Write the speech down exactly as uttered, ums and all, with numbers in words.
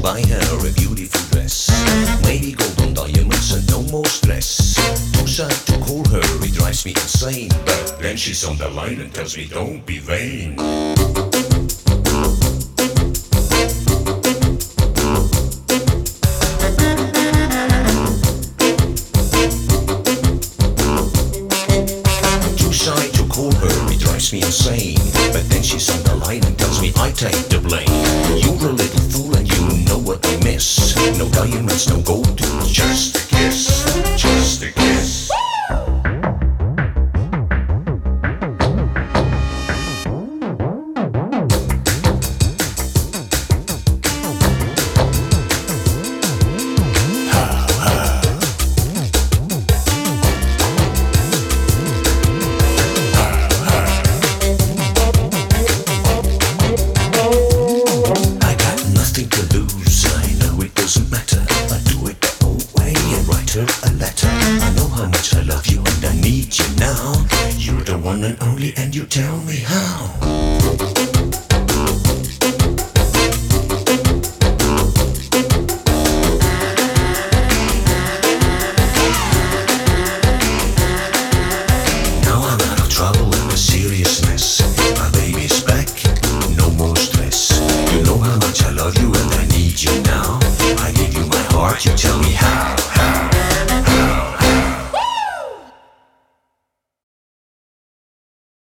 buy her a beautiful dress. Maybe golden diamonds and no more stress. Too sad to call her, it drives me insane. But then she's on the line and tells me don't be vain. Too shy to call her, it drives me insane. But then she's on the line and tells me I take the blame. You're a little fool and you know what I miss. No diamonds, no gold, just a kiss, just a kiss. A letter. I know how much I love you and I need you now. You're the one and only and you tell me how. Now I'm out of trouble and a serious mess. My baby's back, no more stress. You know how much I love you and I need you now. I give you my heart, you tell me how.